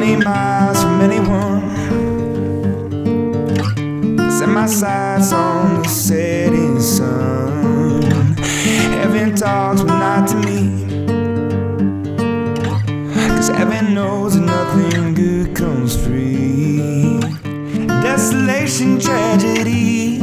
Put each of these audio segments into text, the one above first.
20 miles from anyone. Set my sights on the setting sun. Heaven talks, but not to me, 'cause heaven knows that nothing good comes free. Desolation, tragedy.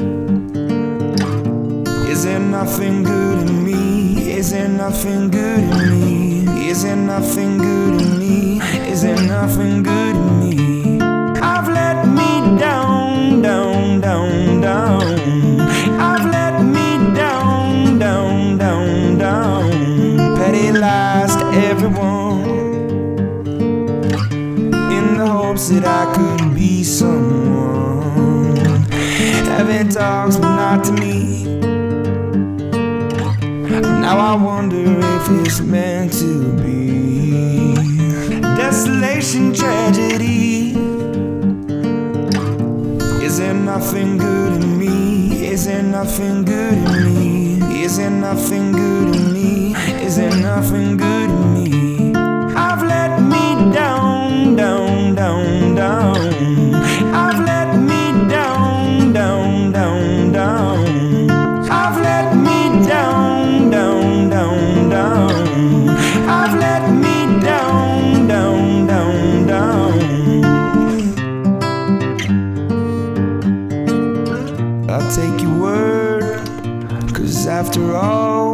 Is there nothing good in me? Is there nothing good in me? Is there nothing good in me? Is there nothing good in me? I've let me down, down, down, down. I've let me down, down, down, down. Petty lies to everyone, in the hopes that I could be someone. Heaven talks, but not to me. Now I wonder if it's meant to be. Desolation, tragedy. Is there nothing good in me? Is there nothing good in me? Is there nothing good in me? Is there nothing good in me? I've let me down, down, down, down. I've let me down, down, down, down. I've let me down, down, down, down. I've let me down, down, down, down. I'll take your word, 'cause after all,